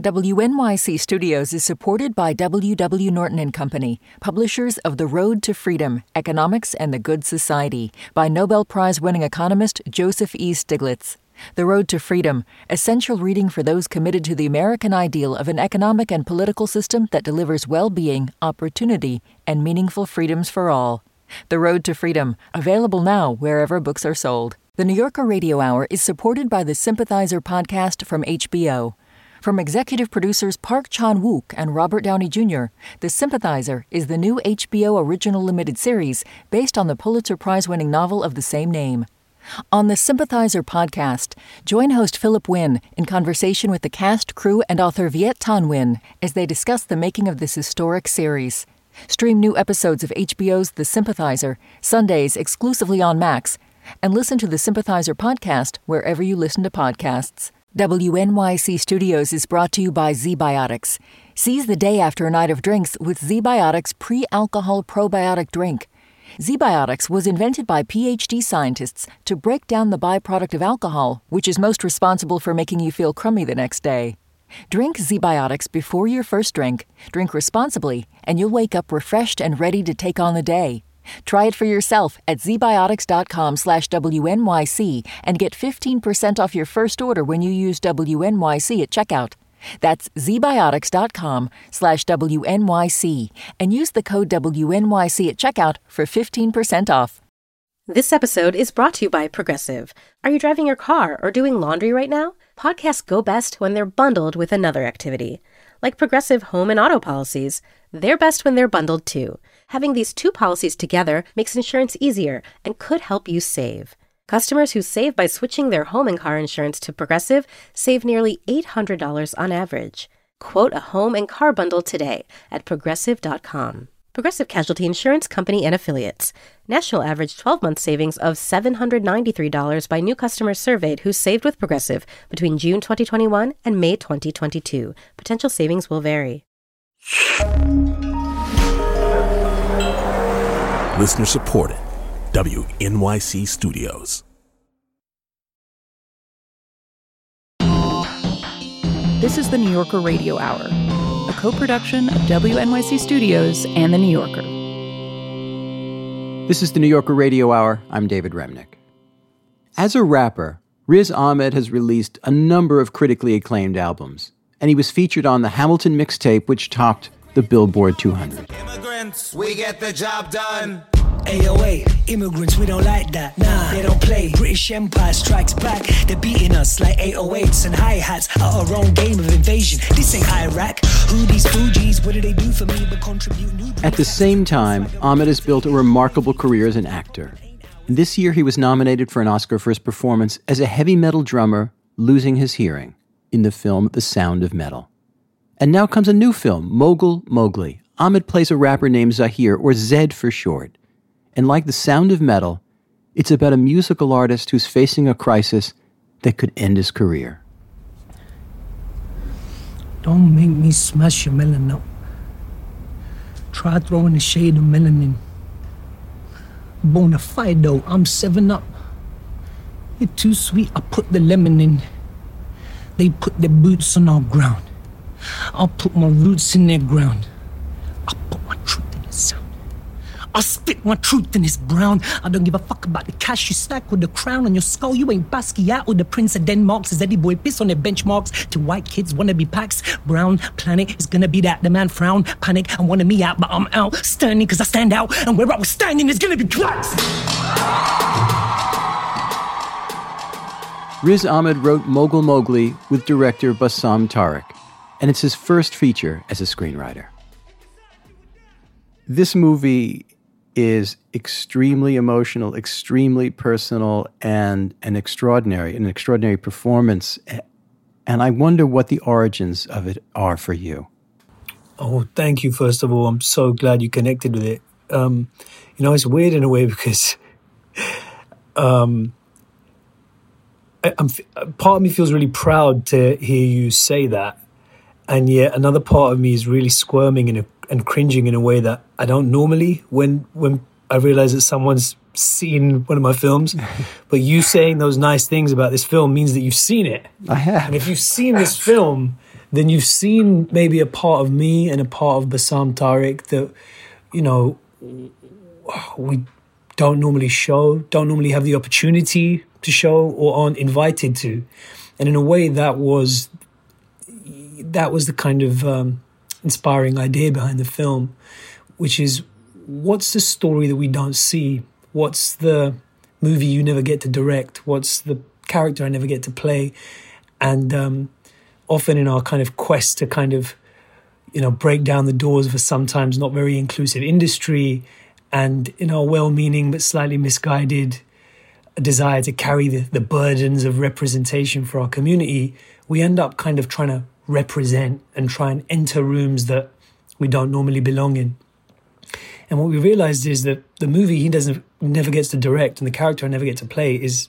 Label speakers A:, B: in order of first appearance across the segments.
A: WNYC Studios is supported by W.W. Norton and Company, publishers of The Road to Freedom, Economics and the Good Society, by Nobel Prize-winning economist Joseph E. Stiglitz. The Road to Freedom, essential reading for those committed to the American ideal of an economic and political system that delivers well-being, opportunity, and meaningful freedoms for all. The Road to Freedom, available now wherever books are sold. The New Yorker Radio Hour is supported by the Sympathizer podcast from HBO. From executive producers Park Chan-wook and Robert Downey Jr., The Sympathizer is the new HBO original limited series based on the Pulitzer Prize-winning novel of the same name. On the Sympathizer podcast, join host Philip Wynn in conversation with the cast, crew, and author Viet Thanh Nguyen as they discuss the making of this historic series. Stream new episodes of HBO's The Sympathizer, Sundays exclusively on Max, and listen to the Sympathizer podcast wherever you listen to podcasts. WNYC Studios is brought to you by ZBiotics. Seize the day after a night of drinks with ZBiotics pre-alcohol probiotic drink. ZBiotics was invented by PhD scientists to break down the byproduct of alcohol, which is most responsible for making you feel crummy the next day. Drink ZBiotics before your first drink, drink responsibly, and you'll wake up refreshed and ready to take on the day. Try it for yourself at zbiotics.com/WNYC and get 15% off your first order when you use WNYC at checkout. That's zbiotics.com/WNYC and use the code WNYC at checkout for 15% off.
B: This episode is brought to you by Progressive. Are you driving your car or doing laundry right now? Podcasts go best when they're bundled with another activity. Like Progressive home and auto policies, they're best when they're bundled too. Having these two policies together makes insurance easier and could help you save. Customers who save by switching their home and car insurance to Progressive save nearly $800 on average. Quote a home and car bundle today at Progressive.com. Progressive Casualty Insurance Company and Affiliates. National average 12-month savings of $793 by new customers surveyed who saved with Progressive between June 2021 and May 2022. Potential savings will vary.
C: Listener supported. WNYC Studios.
D: This is the New Yorker Radio Hour, a co-production of WNYC Studios and The New Yorker.
E: This is the New Yorker Radio Hour. I'm David Remnick. As a rapper, Riz Ahmed has released a number of critically acclaimed albums, and he was featured on the Hamilton mixtape, which topped the Billboard 200.
F: Immigrants, we get the job done.
G: AOA, immigrants, we don't like that. Nah, they don't play. British Empire strikes back. They're beating us like 808s and hi-hats at our own game of invasion. This ain't Iraq. Who these Fugees? What do they do for me but contribute new...
E: At the same time, Ahmed has built a remarkable career as an actor. And this year he was nominated for an Oscar for his performance as a heavy metal drummer losing his hearing in the film The Sound of Metal. And now comes a new film, Mogul Mowgli. Ahmed plays a rapper named Zahir, or Zed for short. And like The Sound of Metal, it's about a musical artist who's facing a crisis that could end his career.
G: Don't make me smash your melon up. Try throwing a shade of melanin. Bonafide, I'm 7-Up. You're too sweet, I put the lemon in. They put their boots on our ground. I'll put my roots in their ground. I'll put my truth in the sound. I'll spit my truth in his brown. I don't give a fuck about the cash you stack with the crown on your skull. You ain't Basquiat or the Prince of Denmark. Says Eddie Boy piss on their benchmarks. To white kids wanna be packs. Brown planet is gonna be that. The man frown, panic, and wanted me out, but I'm out. Standing cause I stand out. And where I was standing is gonna be cracks.
E: Riz Ahmed wrote Mogul Mowgli with director Bassam Tariq, and it's his first feature as a screenwriter. This movie is extremely emotional, extremely personal, and an extraordinary performance. And I wonder what the origins of it are for you.
G: Oh, thank you, first of all. I'm so glad you connected with it. It's weird in a way because part of me feels really proud to hear you say that. And yet another part of me is really squirming and cringing in a way that I don't normally when I realize that someone's seen one of my films. But you saying those nice things about this film means that you've seen it.
E: I have.
G: And if you've seen this film, then you've seen maybe a part of me and a part of Bassam Tariq that, you know, we don't normally show, don't normally have the opportunity to show or aren't invited to. And in a way, that was the kind of inspiring idea behind the film, which is, what's the story that we don't see? What's the movie you never get to direct? What's the character I never get to play? And often in our kind of quest to kind of, you know, break down the doors of a sometimes not very inclusive industry, and in our well-meaning but slightly misguided desire to carry the burdens of representation for our community, we end up kind of trying to represent and try and enter rooms that we don't normally belong in. And what we realized is that the movie he never gets to direct and the character I never get to play is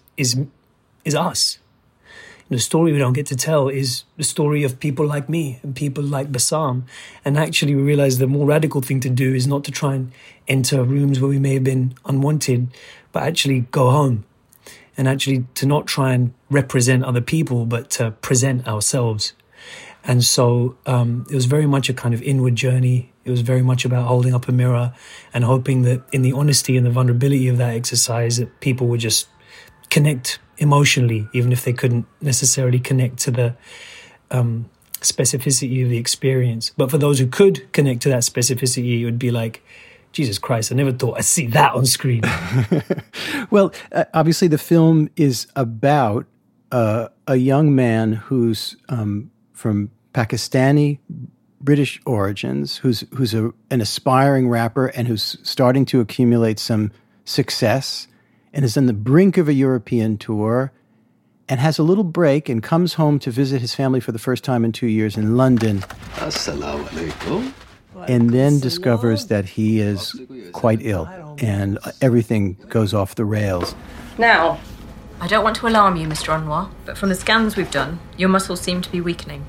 G: us. And the story we don't get to tell is the story of people like me and people like Bassam. And actually we realized the more radical thing to do is not to try and enter rooms where we may have been unwanted, but actually go home. And actually to not try and represent other people, but to present ourselves. And so it was very much a kind of inward journey. It was very much about holding up a mirror and hoping that in the honesty and the vulnerability of that exercise, that people would just connect emotionally, even if they couldn't necessarily connect to the specificity of the experience. But for those who could connect to that specificity, it would be like, Jesus Christ, I never thought I'd see that on screen.
E: Well, obviously the film is about a young man who's from Pakistani British origins, who's an aspiring rapper and who's starting to accumulate some success and is on the brink of a European tour and has a little break and comes home to visit his family for the first time in 2 years in London.
H: Assalamu alaikum.
E: And then discovers that he is quite ill and everything goes off the rails.
I: Now, I don't want to alarm you, Mr. Anwar, but from the scans we've done, your muscles seem to be weakening.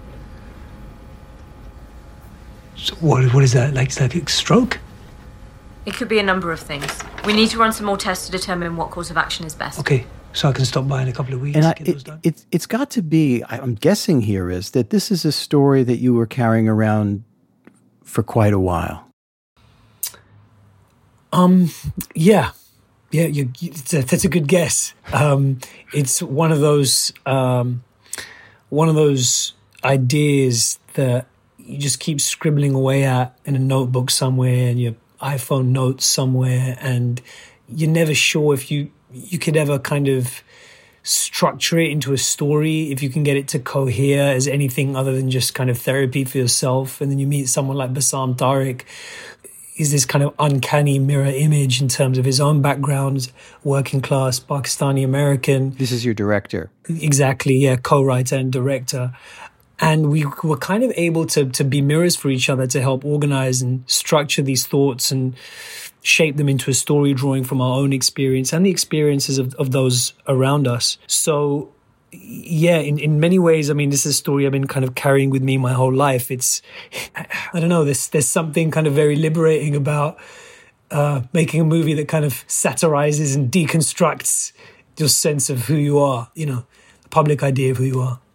G: So what is that? Like, it's like a stroke?
I: It could be a number of things. We need to run some more tests to determine what course of action is best.
G: Okay, so I can stop by in a couple of weeks.
E: And it's got to be, I'm guessing here is that this is a story that you were carrying around for quite a while.
G: Yeah, that's a good guess. It's one of those ideas that you just keep scribbling away at in a notebook somewhere, and your iPhone notes somewhere, and you're never sure if you could ever kind of structure it into a story, if you can get it to cohere as anything other than just kind of therapy for yourself. And then you meet someone like Bassam Tariq, is this kind of uncanny mirror image in terms of his own background, working class, Pakistani American.
E: This is your director.
G: Exactly, yeah, co-writer and director. And we were kind of able to be mirrors for each other to help organize and structure these thoughts and shape them into a story drawing from our own experience and the experiences of those around us. So, yeah, in many ways, I mean, this is a story I've been kind of carrying with me my whole life. It's, I don't know, there's something kind of very liberating about making a movie that kind of satirizes and deconstructs your sense of who you are, you know, the public idea of who you are.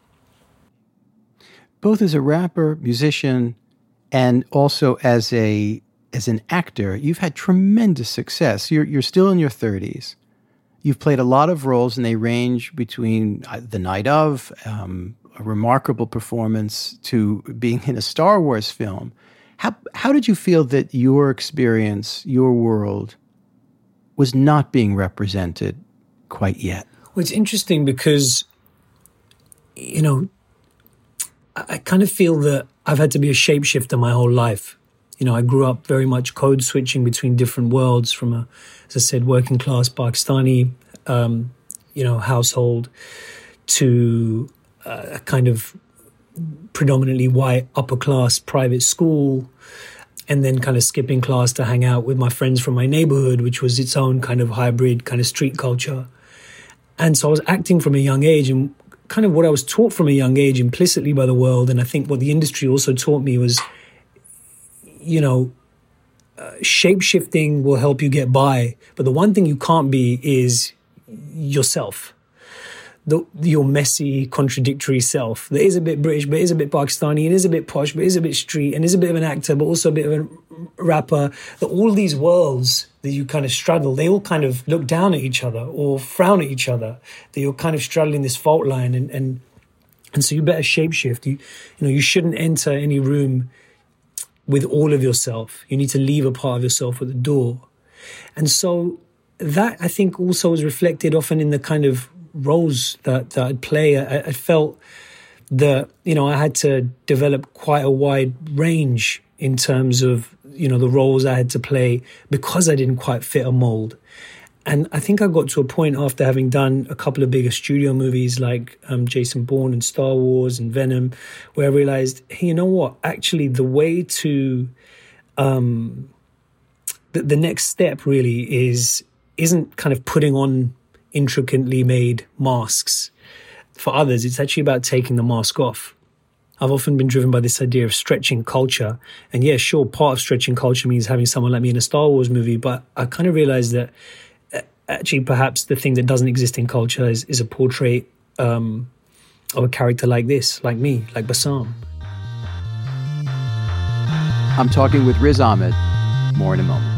E: Both as a rapper, musician, and also as an actor, you've had tremendous success. You're still in your 30s. You've played a lot of roles, and they range between The Night Of, a remarkable performance, to being in a Star Wars film. How did you feel that your experience, your world, was not being represented quite yet?
G: Well, it's interesting because, you know, I kind of feel that I've had to be a shapeshifter my whole life. You know, I grew up very much code switching between different worlds from a, as I said, working class Pakistani, household to a kind of predominantly white upper class private school, and then kind of skipping class to hang out with my friends from my neighborhood, which was its own kind of hybrid kind of street culture. And so I was acting from a young age, and kind of what I was taught from a young age implicitly by the world, and I think what the industry also taught me was, you know, shape-shifting will help you get by, but the one thing you can't be is yourself. your messy, contradictory self that is a bit British, but is a bit Pakistani, and is a bit posh, but is a bit street, and is a bit of an actor, but also a bit of a rapper. That all these worlds that you kind of straddle, they all kind of look down at each other or frown at each other. That you're kind of straddling this fault line, and so you better shapeshift. You shouldn't enter any room with all of yourself. You need to leave a part of yourself at the door. And so that, I think, also was reflected often in the kind of roles that I'd play. I felt that, I had to develop quite a wide range in terms of, the roles I had to play because I didn't quite fit a mold. And I think I got to a point after having done a couple of bigger studio movies like Jason Bourne and Star Wars and Venom, where I realized, hey, you know what? Actually, the way to... the next step really isn't kind of putting on intricately made masks for others. It's actually about taking the mask off. I've often been driven by this idea of stretching culture. And yeah, sure, part of stretching culture means having someone like me in a Star Wars movie, but I kind of realized that actually perhaps the thing that doesn't exist in culture is a portrait of a character like this, like me, like Bassam.
E: I'm talking with Riz Ahmed. More in a moment.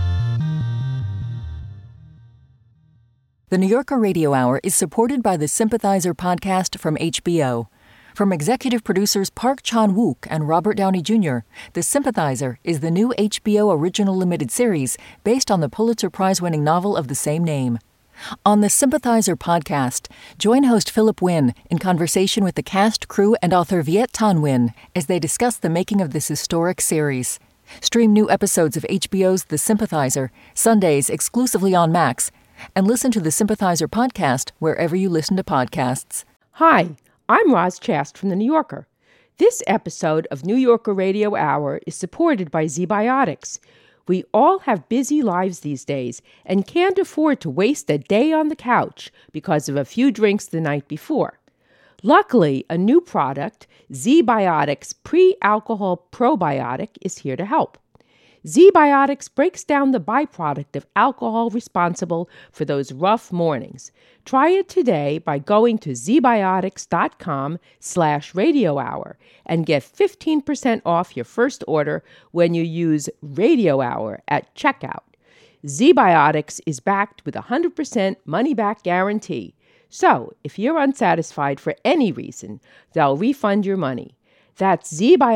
A: The New Yorker Radio Hour is supported by the Sympathizer podcast from HBO. From executive producers Park Chan-wook and Robert Downey Jr., The Sympathizer is the new HBO original limited series based on the Pulitzer Prize-winning novel of the same name. On the Sympathizer podcast, join host Philip Wynn in conversation with the cast, crew, and author Viet Thanh Nguyen as they discuss the making of this historic series. Stream new episodes of HBO's The Sympathizer, Sundays exclusively on Max, and listen to the Sympathizer podcast wherever you listen to podcasts.
J: Hi, I'm Roz Chast from The New Yorker. This episode of New Yorker Radio Hour is supported by ZBiotics. We all have busy lives these days and can't afford to waste a day on the couch because of a few drinks the night before. Luckily, a new product, ZBiotics Pre-Alcohol Probiotic, is here to help. ZBiotics breaks down the byproduct of alcohol responsible for those rough mornings. Try it today by going to zbiotics.com/radio hour and get 15% off your first order when you use Radio Hour at checkout. ZBiotics is backed with a 100% money-back guarantee. So, if you're unsatisfied for any reason, they'll refund your money. That's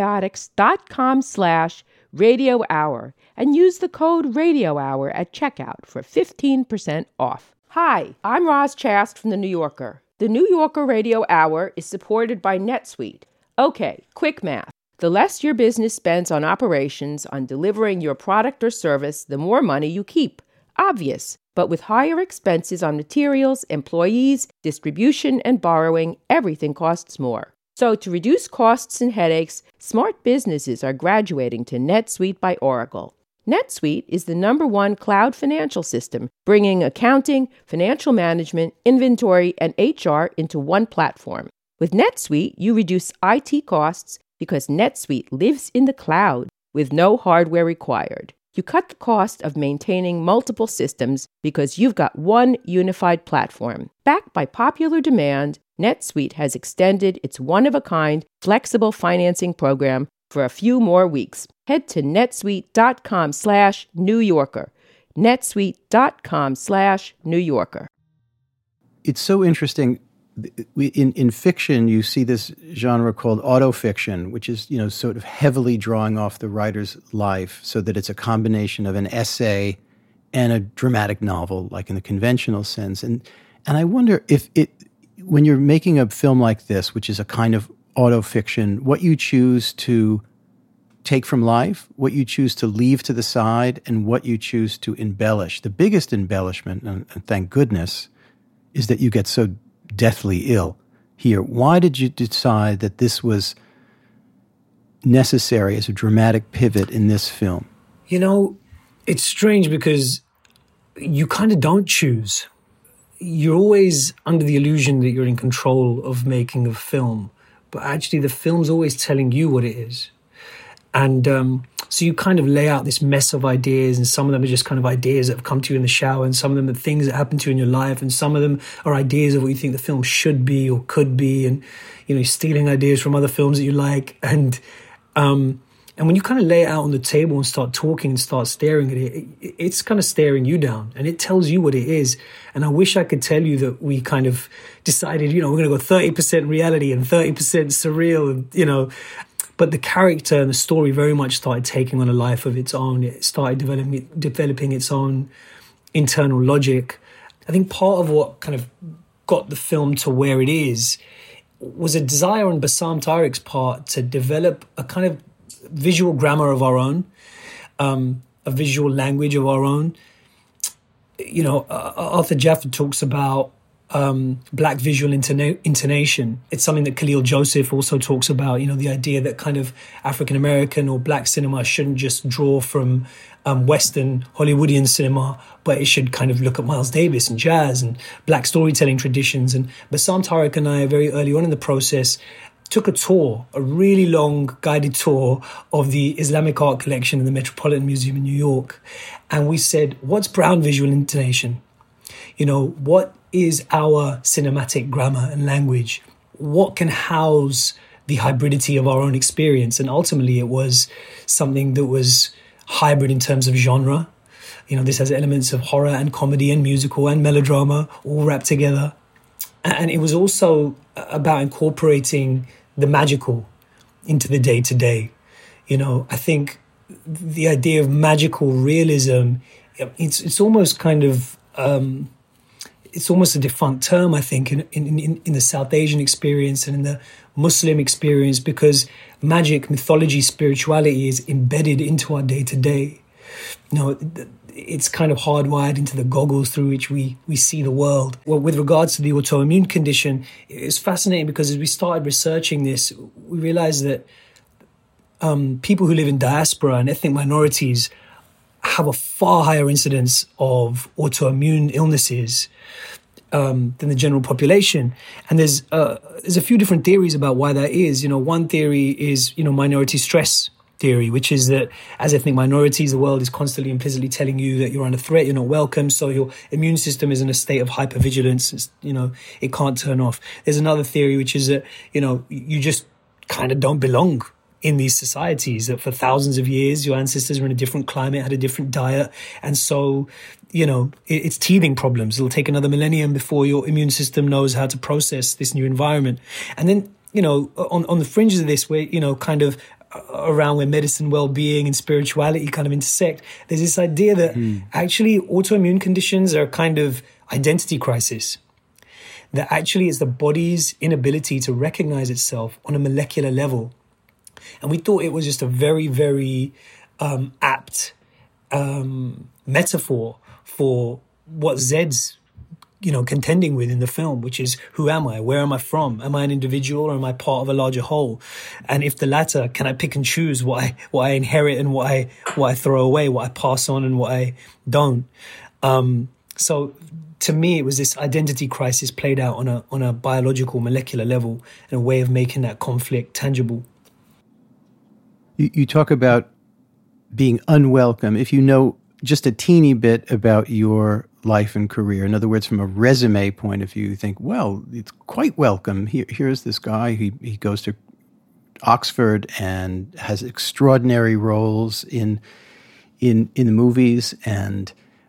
J: zbiotics.com/Radio Hour and use the code Radio Hour at checkout for 15% off. Hi, I'm Roz Chast from The New Yorker. The New Yorker Radio Hour is supported by NetSuite. Okay, quick math. The less your business spends on operations, on delivering your product or service, the more money you keep. Obvious. But with higher expenses on materials, employees, distribution, and borrowing, everything costs more. So to reduce costs and headaches, smart businesses are graduating to NetSuite by Oracle. NetSuite is the #1 cloud financial system, bringing accounting, financial management, inventory, and HR into one platform. With NetSuite, you reduce IT costs because NetSuite lives in the cloud with no hardware required. You cut the cost of maintaining multiple systems because you've got one unified platform. Backed by popular demand, NetSuite has extended its one-of-a-kind flexible financing program for a few more weeks. Head to netsuite.com/New Yorker. netsuite.com/New Yorker.
E: It's so interesting. In fiction, you see this genre called autofiction, which is, sort of heavily drawing off the writer's life so that it's a combination of an essay and a dramatic novel, like in the conventional sense. And I wonder if when you're making a film like this, which is a kind of autofiction, what you choose to take from life, what you choose to leave to the side, and what you choose to embellish. The biggest embellishment, and thank goodness, is that you get so deathly ill here. Why did you decide that this was necessary as a dramatic pivot in this film?
G: It's strange because you kind of don't choose. You're always under the illusion that you're in control of making a film, but actually the film's always telling you what it is. And So you kind of lay out this mess of ideas, and some of them are just kind of ideas that have come to you in the shower, and some of them are things that happen to you in your life, and some of them are ideas of what you think the film should be or could be, and you're stealing ideas from other films that you like. And when you kind of lay it out on the table and start talking and start staring at it, it's kind of staring you down, and it tells you what it is. And I wish I could tell you that we kind of decided, we're going to go 30% reality and 30% surreal, and, but the character and the story very much started taking on a life of its own. It started developing its own internal logic. I think part of what kind of got the film to where it is was a desire on Bassam Tariq's part to develop a kind of visual grammar of our own, a visual language of our own. Arthur Jafford talks about black visual intonation. It's something that Khalil Joseph also talks about, the idea that kind of African-American or black cinema shouldn't just draw from Western Hollywoodian cinema, but it should kind of look at Miles Davis and jazz and black storytelling traditions. And Bassam Tariq and I, very early on in the process, took a tour, a really long guided tour of the Islamic art collection in the Metropolitan Museum in New York. And we said, what's brown visual intonation? What is our cinematic grammar and language? What can house the hybridity of our own experience? And ultimately it was something that was hybrid in terms of genre. This has elements of horror and comedy and musical and melodrama all wrapped together. And it was also about incorporating the magical into the day-to-day. I think the idea of magical realism, it's almost kind of, it's almost a defunct term, I think, in the South Asian experience and in the Muslim experience, because magic, mythology, spirituality is embedded into our day-to-day. It's kind of hardwired into the goggles through which we see the world. Well, with regards to the autoimmune condition, it's fascinating because as we started researching this, we realized that people who live in diaspora and ethnic minorities have a far higher incidence of autoimmune illnesses than the general population. And there's a few different theories about why that is. One theory is, minority stress theory, which is that as ethnic minorities, the world is constantly implicitly telling you that you're under threat, you're not welcome, so your immune system is in a state of hypervigilance. It can't turn off. There's another theory, which is that, you just kind of don't belong in these societies, that for thousands of years, your ancestors were in a different climate, had a different diet, and so, it's teething problems. It'll take another millennium before your immune system knows how to process this new environment. And then, on the fringes of this, where, kind of around where medicine, well-being and spirituality kind of intersect, there's this idea that actually autoimmune conditions are a kind of identity crisis. That actually is the body's inability to recognize itself on a molecular level. And we thought it was just a very, very apt metaphor for what Zed's contending with in the film, which is, who am I? Where am I from? Am I an individual or am I part of a larger whole? And if the latter, can I pick and choose what I inherit and what I throw away, what I pass on and what I don't? So to me, it was this identity crisis played out on a biological, molecular level, and a way of making that conflict tangible.
E: You talk about being unwelcome. If you know just a teeny bit about your life and career, in other words, from a resume point of view, you think, well, it's quite welcome. Here's this guy, he goes to Oxford and has extraordinary roles in the movies, and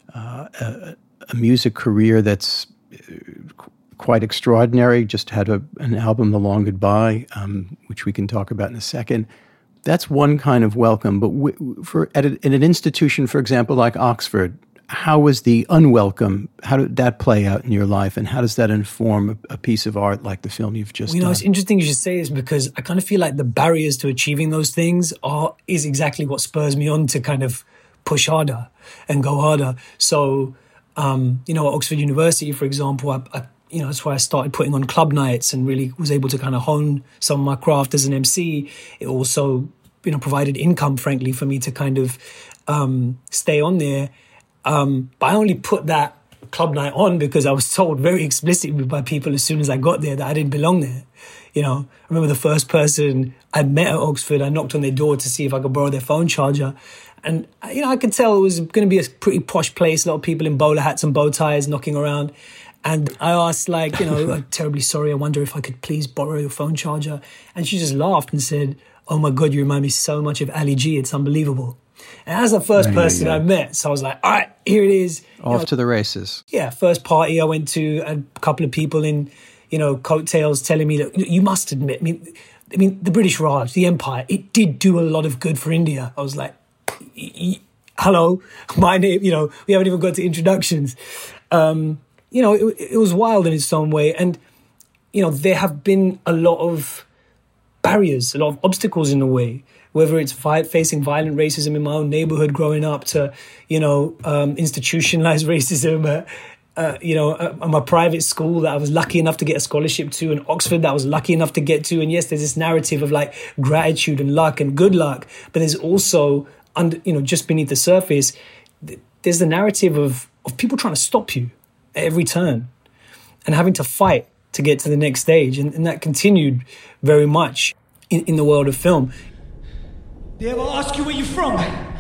E: a music career that's quite extraordinary. Just had an album, The Long Goodbye, which we can talk about in a second. That's one kind of welcome. But in an institution, for example, like Oxford, how was the unwelcome? How did that play out in your life, and how does that inform a piece of art like the film you've just done?
G: It's interesting you should say this, because I kind of feel like the barriers to achieving those things is exactly what spurs me on to kind of push harder and go harder. So, at Oxford University, for example, that's why I started putting on club nights and really was able to kind of hone some of my craft as an MC. It also, provided income, frankly, for me to kind of stay on there. But I only put that club night on because I was told very explicitly by people as soon as I got there that I didn't belong there. You know, I remember the first person I met at Oxford, I knocked on their door to see if I could borrow their phone charger. And, you know, I could tell it was going to be a pretty posh place, a lot of people in bowler hats and bow ties knocking around. And I asked, like, you know, I'm terribly sorry, I wonder if I could please borrow your phone charger. And she just laughed and said, oh my God, you remind me so much of Ali G, it's unbelievable. And that's the first person I met. So I was like, all right, here it is.
E: Off to the races.
G: Yeah, first party I went to, a couple of people in, you know, coattails telling me that you must admit, I mean, the British Raj, the Empire, it did do a lot of good for India. I was like, hello, my name, you know, we haven't even got to introductions. You know, it was wild in its own way. And, you know, there have been a lot of barriers, a lot of obstacles in the way, whether it's facing violent racism in my own neighborhood growing up to, you know, institutionalized racism, you know, at my private school that I was lucky enough to get a scholarship to, and Oxford that I was lucky enough to get to. And yes, there's this narrative of like gratitude and luck and good luck, but there's also, you know, just beneath the surface, there's the narrative of people trying to stop you at every turn and having to fight to get to the next stage. And that continued very much in the world of film.
K: They ever ask you where you're from?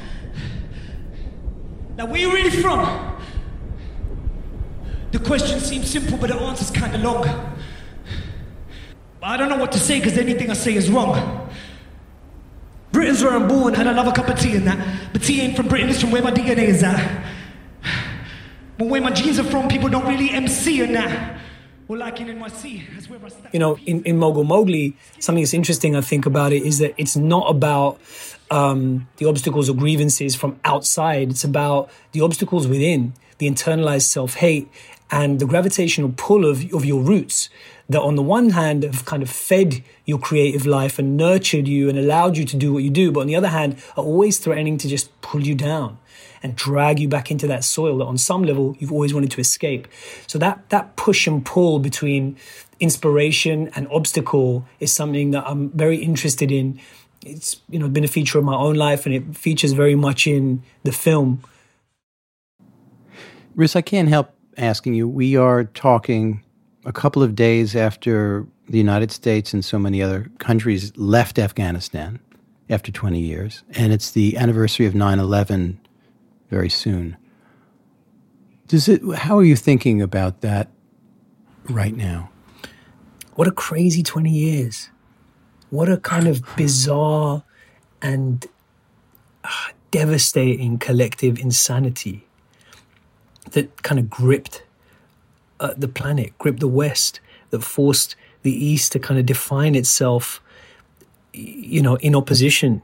K: Now, where you really from? The question seems simple, but the answer's kind of long. I don't know what to say because anything I say is wrong. Britain's where I'm born, and I love a cup of tea and that. But tea ain't from Britain, it's from where my DNA is at. But where my genes are from, people don't really MC in that. Well, like in NYC, that's where I stand.
G: You know, in Mogul Mowgli, something that's interesting, I think, about it is that it's not about the obstacles or grievances from outside. It's about the obstacles within, the internalized self-hate and the gravitational pull of your roots that on the one hand have kind of fed your creative life and nurtured you and allowed you to do what you do, but on the other hand are always threatening to just pull you down and drag you back into that soil that on some level you've always wanted to escape. So that push and pull between inspiration and obstacle is something that I'm very interested in. It's, you know, been a feature of my own life, and it features very much in the film.
E: Riz, I can't help asking you, we are talking a couple of days after the United States and so many other countries left Afghanistan after 20 years, and it's the anniversary of 9/11 very soon. How are you thinking about that right now?
G: What a crazy 20 years. What a kind of bizarre and devastating collective insanity that kind of gripped the planet, gripped the West, that forced the East to kind of define itself, you know, in opposition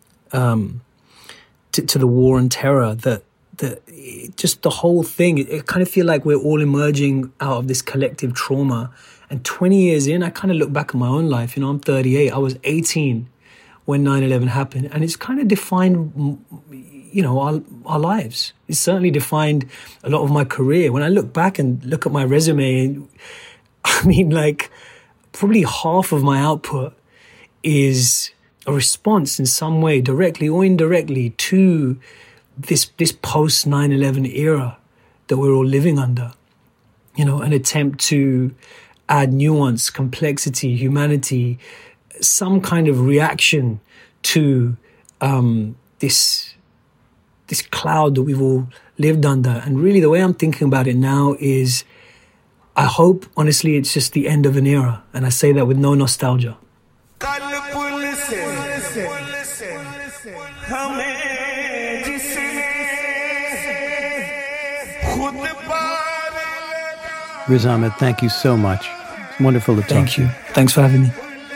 G: to the war and terror. That just the whole thing, it kind of feel like we're all emerging out of this collective trauma. And 20 years in, I kind of look back at my own life. You know, I'm 38. I was 18 when 9/11 happened. And it's kind of defined, you know, our lives. It's certainly defined a lot of my career. When I look back and look at my resume, I mean, like, probably half of my output is a response in some way, directly or indirectly, to this post 9/11 era that we're all living under. You know, an attempt to add nuance, complexity, humanity, some kind of reaction to this cloud that we've all lived under. And really the way I'm thinking about it now is, I hope, honestly, it's just the end of an era. And I say that with no nostalgia.
E: Riz Ahmed, thank you so much. It's wonderful to talk to you.
G: Thank you. Thanks for having me.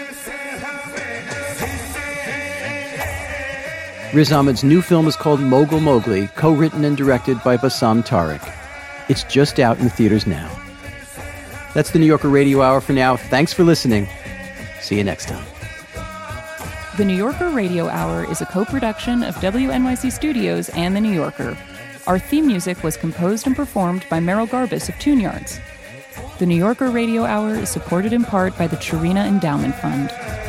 E: Riz Ahmed's new film is called Mogul Mowgli, co-written and directed by Bassam Tariq. It's just out in the theaters now. That's the New Yorker Radio Hour for now. Thanks for listening. See you next time.
D: The New Yorker Radio Hour is a co-production of WNYC Studios and The New Yorker. Our theme music was composed and performed by Merrill Garbus of Tune Yards. The New Yorker Radio Hour is supported in part by the Chirina Endowment Fund.